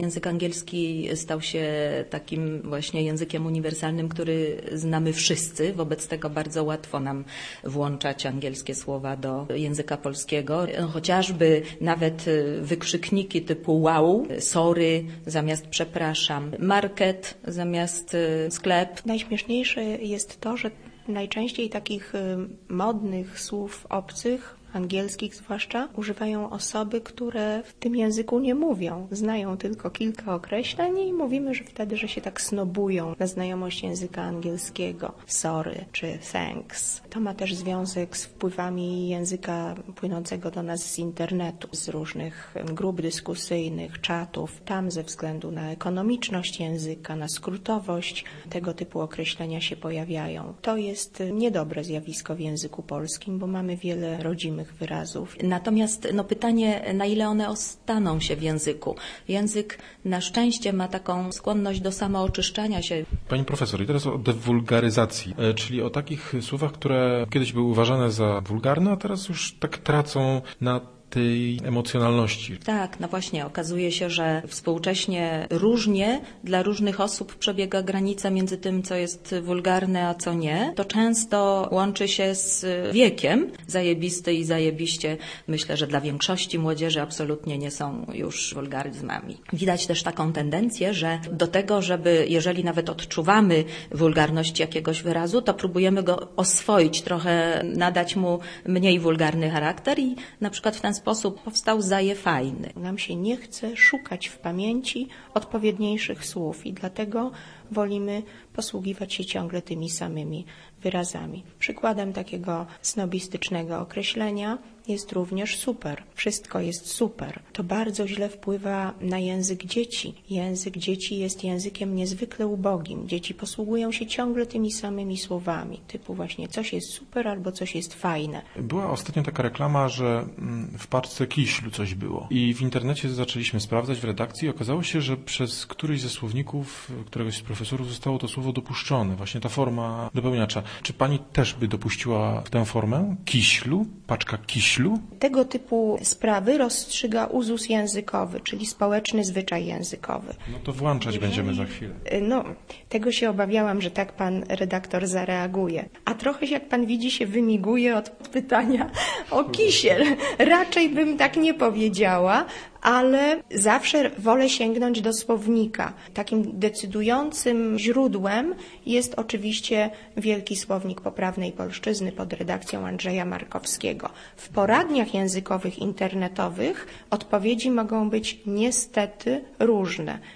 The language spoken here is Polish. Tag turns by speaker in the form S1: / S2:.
S1: Język angielski stał się takim właśnie językiem uniwersalnym, który znamy wszyscy. Wobec tego bardzo łatwo nam włączać angielskie słowa do języka polskiego. Chociażby nawet wykrzykniki typu wow, sorry zamiast przepraszam, market zamiast sklep.
S2: Najśmieszniejsze jest to, że najczęściej takich modnych słów obcych, angielskich zwłaszcza, używają osoby, które w tym języku nie mówią. Znają tylko kilka określeń i mówimy, że wtedy, że się tak snobują na znajomość języka angielskiego. Sorry czy thanks. To ma też związek z wpływami języka płynącego do nas z internetu, z różnych grup dyskusyjnych, czatów. Tam ze względu na ekonomiczność języka, na skrótowość, tego typu określenia się pojawiają. To jest niedobre zjawisko w języku polskim, bo mamy wiele rodzimych wyrazów.
S1: Natomiast pytanie, na ile one ostaną się w języku. Język na szczęście ma taką skłonność do samooczyszczania się.
S3: Pani profesor, i teraz o dewulgaryzacji, czyli o takich słowach, które kiedyś były uważane za wulgarne, a teraz już tak tracą na tej emocjonalności.
S1: Tak, właśnie okazuje się, że współcześnie różnie dla różnych osób przebiega granica między tym, co jest wulgarne, a co nie. To często łączy się z wiekiem. Zajebisty i zajebiście, myślę, że dla większości młodzieży absolutnie nie są już wulgaryzmami. Widać też taką tendencję, że do tego, żeby, jeżeli nawet odczuwamy wulgarność jakiegoś wyrazu, to próbujemy go oswoić, trochę nadać mu mniej wulgarny charakter i na przykład w ten sposób powstał zajefajny.
S2: Nam się nie chce szukać w pamięci odpowiedniejszych słów i dlatego wolimy posługiwać się ciągle tymi samymi wyrazami. Przykładem takiego snobistycznego określenia jest również super. Wszystko jest super. To bardzo źle wpływa na język dzieci. Język dzieci jest językiem niezwykle ubogim. Dzieci posługują się ciągle tymi samymi słowami, typu właśnie coś jest super albo coś jest fajne.
S3: Była ostatnio taka reklama, że w paczce kiślu coś było. I w internecie zaczęliśmy sprawdzać w redakcji i okazało się, że przez któryś ze słowników któregoś z profesorów zostało to słowo dopuszczone. Właśnie ta forma dopełniacza. Czy pani też by dopuściła tę formę? Kiślu? Paczka kiślu?
S2: Tego typu sprawy rozstrzyga uzus językowy, czyli społeczny zwyczaj językowy.
S3: No to włączać będziemy za chwilę.
S2: Tego się obawiałam, że tak pan redaktor zareaguje. A trochę, jak pan widzi, się wymiguje od pytania o kisiel. Raczej bym tak nie powiedziała, ale zawsze wolę sięgnąć do słownika. Takim decydującym źródłem jest oczywiście Wielki Słownik Poprawnej Polszczyzny pod redakcją Andrzeja Markowskiego. W poradniach językowych internetowych odpowiedzi mogą być niestety różne.